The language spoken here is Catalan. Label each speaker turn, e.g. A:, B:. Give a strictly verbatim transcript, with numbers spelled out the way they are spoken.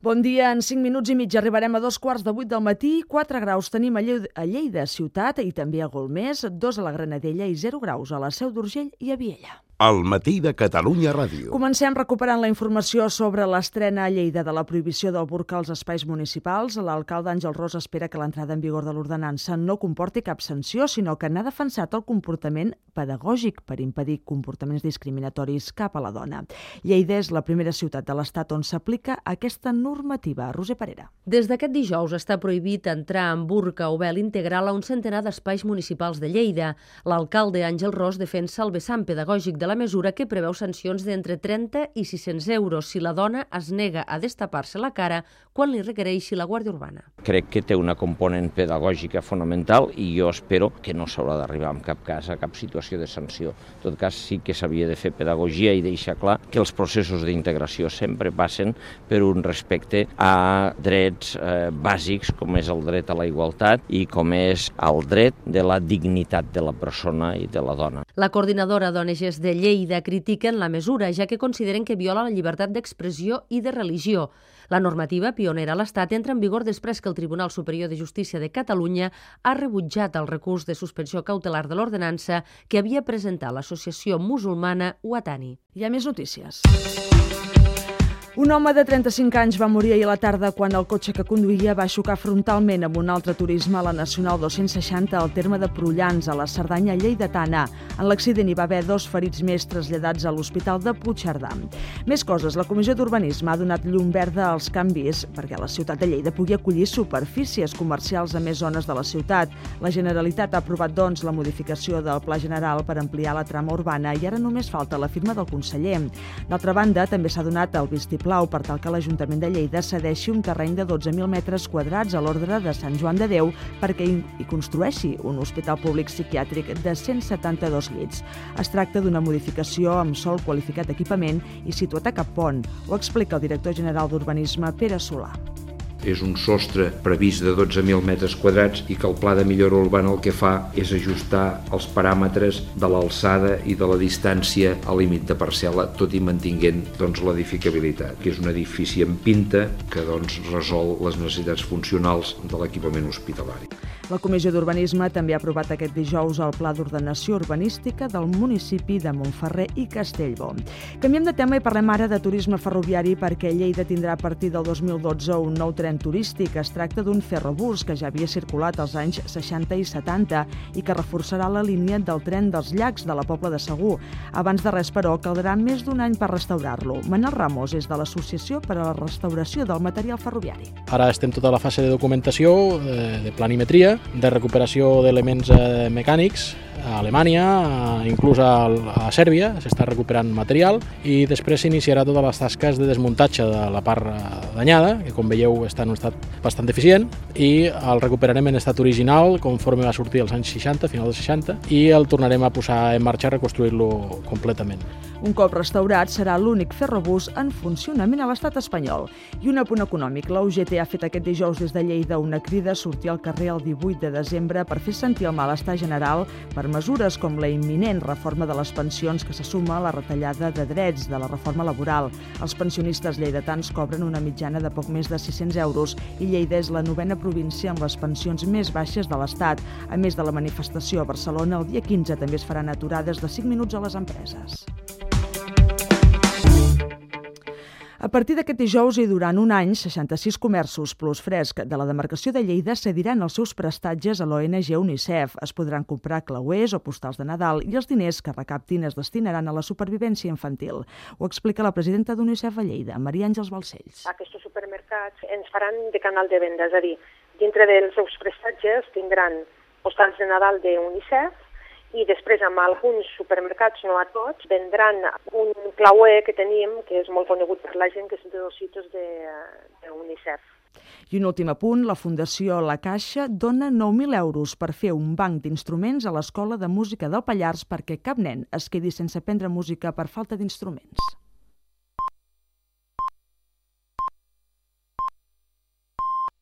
A: Bon dia, en cinc minuts i mig arribarem a dos quarts de vuit del matí, quatre graus tenim a Lleida ciutat i també a Golmés, dos a la Granadella i zero graus a la Seu d'Urgell i a Viella.
B: Al matí de Catalunya Ràdio.
A: Comencem recuperant la informació sobre l'estrena a Lleida de la prohibició del burca als espais municipals. L'alcalde Àngel Ros espera que l'entrada en vigor de l'ordenança no comporti cap sanció, sinó que n'ha defensat el comportament pedagògic per impedir comportaments discriminatoris cap a la dona. Lleida és la primera ciutat de l'Estat on s'aplica aquesta normativa. Roser Parera.
C: Des d'aquest dijous està prohibit entrar amb burca o vel integral a un centenar d'espais municipals de Lleida. L'alcalde Àngel Ros defensa el vessant pedagògic de la mesura que preveu sancions d'entre trenta i sis-cents euros si la dona es nega a destapar-se la cara quan li requereixi la Guàrdia Urbana.
D: Crec que té una component pedagògica fonamental i jo espero que no s'haurà d'arribar en cap cas a cap situació de sanció. En tot cas, sí que s'havia de fer pedagogia i deixar clar que els processos d'integració sempre passen per un respecte a drets eh, bàsics com és el dret a la igualtat i com és el dret de la dignitat de la persona i de la dona.
C: La coordinadora d'O N Ges de Lleida critiquen la mesura, ja que consideren que viola la llibertat d'expressió i de religió. La normativa, pionera a l'Estat, entra en vigor després que el Tribunal Superior de Justícia de Catalunya ha rebutjat el recurs de suspensió cautelar de l'ordenança que havia presentat l'associació musulmana Watani.
A: Hi ha més notícies. Un home de trenta-cinc anys va morir ahir a la tarda quan el cotxe que conduïa va xocar frontalment amb un altre turisme a la Nacional dos-cents seixanta al terme de Prullans, a la Cerdanya lleidatana. En l'accident hi va haver dos ferits més traslladats a l'Hospital de Puigcerdà. Més coses. La Comissió d'Urbanisme ha donat llum verda als canvis perquè la ciutat de Lleida pugui acollir superfícies comercials a més zones de la ciutat. La Generalitat ha aprovat, doncs, la modificació del Pla General per ampliar la trama urbana i ara només falta la firma del conseller. D'altra banda, també s'ha donat el vistiplau per tal que l'Ajuntament de Lleida cedeixi un terreny de dotze mil metres quadrats a l'Ordre de Sant Joan de Déu perquè hi construeixi un hospital públic psiquiàtric de cent setanta-dos llits. Es tracta d'una modificació amb sòl qualificat d'equipament i situat a Cap Pont. Ho explica el director general d'Urbanisme, Pere Solà.
E: És un sostre previst de dotze mil metres quadrats i que el pla de millora urbana el que fa és ajustar els paràmetres de l'alçada i de la distància al límit de parcel·la, tot i mantinguent doncs, l'edificabilitat, que és un edifici en pinta que doncs, resol les necessitats funcionals de l'equipament hospitalari.
A: La Comissió d'Urbanisme també ha aprovat aquest dijous el Pla d'Ordenació Urbanística del municipi de Montferrer i Castellbò. Canviem de tema i parlem ara de turisme ferroviari perquè Lleida tindrà a partir del dos mil dotze un nou tren turístic. Es tracta d'un ferrobús que ja havia circulat als anys seixanta i setanta i que reforçarà la línia del tren dels Llacs de la Pobla de Segur. Abans de res, però, caldrà més d'un any per restaurar-lo. Manel Ramos és de l'Associació per a la Restauració del Material Ferroviari.
F: Ara estem tota la fase de documentació, de planimetria, de recuperació d'elements eh, mecànics a Alemanya, inclús a, a Sèrbia, s'està recuperant material i després s'iniciarà totes les tasques de desmuntatge de la part danyada, que com veieu està en un estat bastant deficient, i el recuperarem en estat original conforme va sortir als anys seixanta, final dels seixanta, i el tornarem a posar en marxa a reconstruir-lo completament.
A: Un cop restaurat, serà l'únic ferrobús en funcionament a l'estat espanyol. I un apunt econòmic. La U G T ha fet aquest dijous des de Lleida una crida a sortir al carrer el divuit de desembre per fer sentir el malestar general per mesures com la imminent reforma de les pensions que se suma a la retallada de drets de la reforma laboral. Els pensionistes lleidatans cobren una mitjana de poc més de sis-cents euros i Lleida és la novena província amb les pensions més baixes de l'Estat. A més de la manifestació a Barcelona, el dia quinze també es faran aturades de cinc minuts a les empreses. A partir d'aquest dijous i durant un any, seixanta-sis comerços plus fresc de la demarcació de Lleida cediran els seus prestatges a l'O N G UNICEF. Es podran comprar clauers o postals de Nadal i els diners que recaptin es destinaran a la supervivència infantil. Ho explica la presidenta d'UNICEF a Lleida, Maria Àngels Balcells.
G: Aquests supermercats ens faran de canal de venda, és a dir, dintre dels seus prestatges tindran postals de Nadal d'UNICEF i després amb alguns supermercats, no a tots, vendran un clauer que tenim, que és molt conegut per la gent, que és de Ositos d'UNICEF.
A: I un últim apunt, la Fundació La Caixa dona nou mil euros per fer un banc d'instruments a l'Escola de Música del Pallars perquè cap nen es quedi sense aprendre música per falta d'instruments.